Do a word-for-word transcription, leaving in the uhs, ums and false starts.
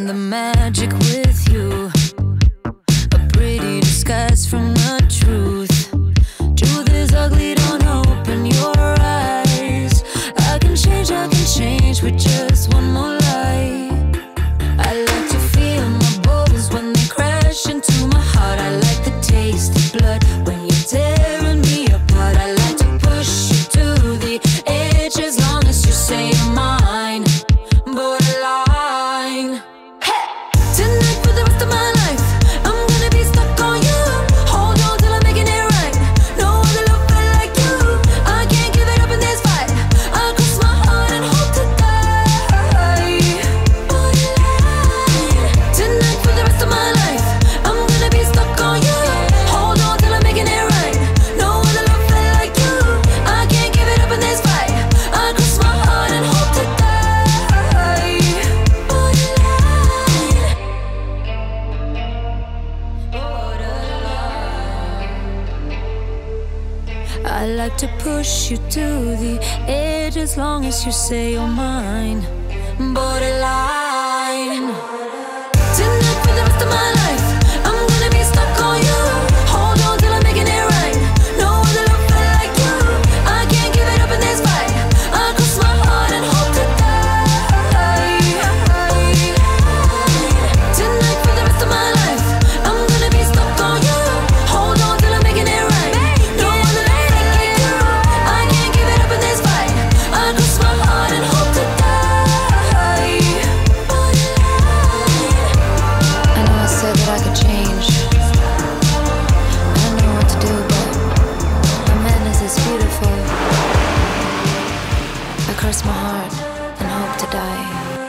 the magic with you. A pretty disguise from the truth. Truth is ugly, don't open your eyes. I can change, I can change with just one more lie. I like to feel my bones when they crash into my heart. I like the taste of blood when you're tearing me apart. I like to push you to the edge as long as you say you're mine. Borderline. Hey! Tonight for the rest of my life, I'm gonna be stuck on you. Hold on till I'm making it right. No other love felt like you. I can't give it up in this fight. I'll cross my heart and hope to die. Borderline. Tonight for the rest of my life, I'm gonna be stuck on you. Hold on till I'm making it right. No other love felt like you. I can't give it up in this fight. I'll cross my heart and hope to die. I like to push you to the edge as long as you say you're mine. Borderline. Tonight for the rest of my life, I'm gonna be stuck on you. Hold on till I'm making it right. No other love felt like you. I can't give it up in this fight. I'll cross my heart and hope to die. Tonight for the rest of my life, I'm gonna be stuck on you. Hold on till I'm making it right. No other love felt like you. I can't give it up in this fight. I'll cross my heart and hope to die. I know I said that I could change. I don't know what to do, but my madness is beautiful. I cross my heart and hope to die.